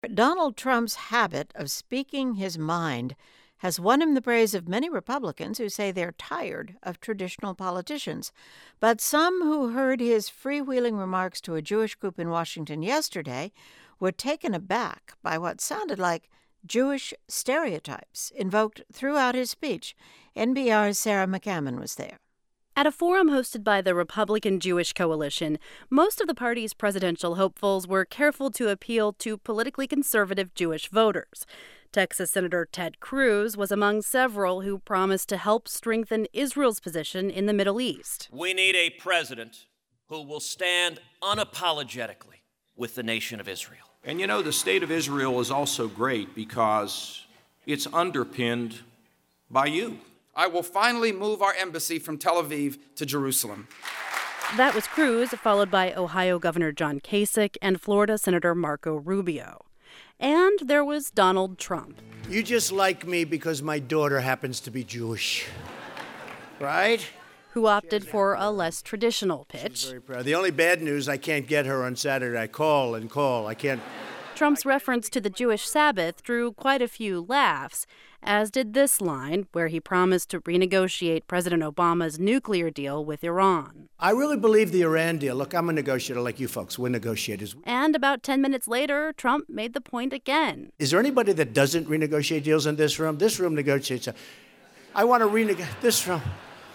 Donald Trump's habit of speaking his mind has won him the praise of many Republicans who say they're tired of traditional politicians. But some who heard his freewheeling remarks to a Jewish group in Washington yesterday were taken aback by what sounded like Jewish stereotypes invoked throughout his speech. NPR's Sarah McCammon was there. At a forum hosted by the Republican Jewish Coalition, most of the party's presidential hopefuls were careful to appeal to politically conservative Jewish voters. Texas Senator Ted Cruz was among several who promised to help strengthen Israel's position in the Middle East. We need a president who will stand unapologetically with the nation of Israel. And you know, the state of Israel is also great because it's underpinned by you. I will finally move our embassy from Tel Aviv to Jerusalem. That was Cruz, followed by Ohio Governor John Kasich and Florida Senator Marco Rubio. And there was Donald Trump. You just like me because my daughter happens to be Jewish, right? Who opted for a less traditional pitch. She's very proud. The only bad news, I can't get her on Saturday. I call. I can't. Trump's reference to the Jewish Sabbath drew quite a few laughs, as did this line, where he promised to renegotiate President Obama's nuclear deal with Iran. I really believe the Iran deal. Look, I'm a negotiator like you folks. We're negotiators. And about 10 minutes later, Trump made the point again. Is there anybody that doesn't renegotiate deals in this room? This room negotiates. I want to renegotiate this room.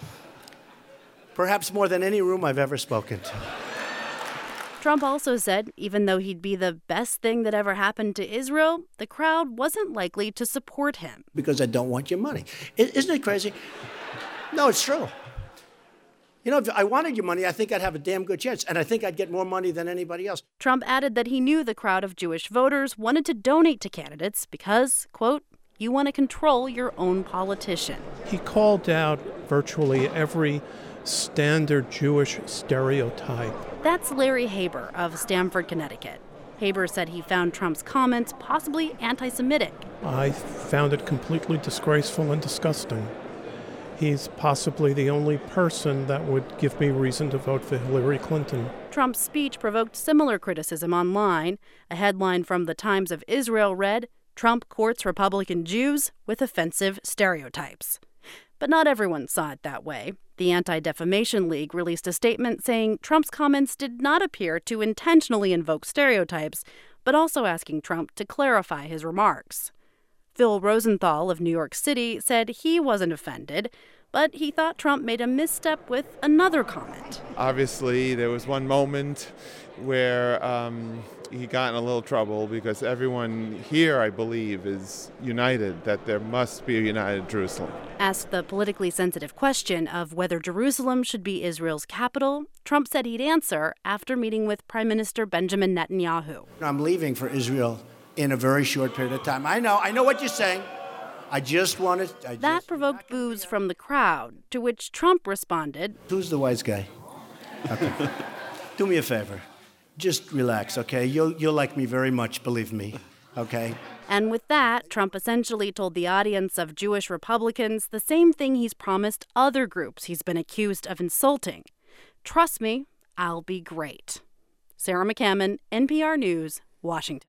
Perhaps more than any room I've ever spoken to. Trump also said even though he'd be the best thing that ever happened to Israel, the crowd wasn't likely to support him. Because I don't want your money. Isn't it crazy? No, it's true. You know, if I wanted your money, I think I'd have a damn good chance, and I think I'd get more money than anybody else. Trump added that he knew the crowd of Jewish voters wanted to donate to candidates because, quote, you want to control your own politician. He called out virtually every standard Jewish stereotype. That's Larry Haber of Stamford, Connecticut. Haber said he found Trump's comments possibly anti-Semitic. I found it completely disgraceful and disgusting. He's possibly the only person that would give me reason to vote for Hillary Clinton. Trump's speech provoked similar criticism online. A headline from the Times of Israel read, Trump courts Republican Jews with offensive stereotypes. But not everyone saw it that way. The Anti-Defamation League released a statement saying Trump's comments did not appear to intentionally invoke stereotypes, but also asking Trump to clarify his remarks. Phil Rosenthal of New York City said he wasn't offended, but he thought Trump made a misstep with another comment. Obviously, there was one moment where he got in a little trouble because everyone here, I believe, is united, that there must be a united Jerusalem. Asked the politically sensitive question of whether Jerusalem should be Israel's capital, Trump said he'd answer after meeting with Prime Minister Benjamin Netanyahu. I'm leaving for Israel in a very short period of time. I know what you're saying. That provoked boos from the crowd, to which Trump responded, Who's the wise guy? Okay. Do me a favor. Just relax, okay? You'll like me very much, believe me, okay? And with that, Trump essentially told the audience of Jewish Republicans the same thing he's promised other groups he's been accused of insulting. Trust me, I'll be great. Sarah McCammon, NPR News, Washington.